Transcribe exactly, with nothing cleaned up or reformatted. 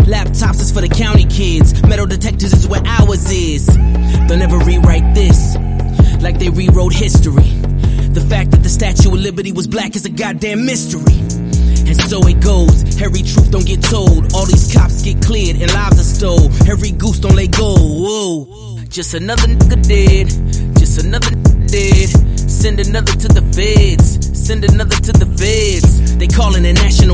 Laptops is for the county kids. Metal detectors is where ours is. They'll never rewrite this like they rewrote history. The fact that the Statue of Liberty was black is a goddamn mystery. And so it goes, every truth don't get told. All these cops get cleared and lives are stole. Every goose don't let go, whoa. Just another nigga dead, just another nigga dead. Send another to the feds, send another to the feds. They calling a national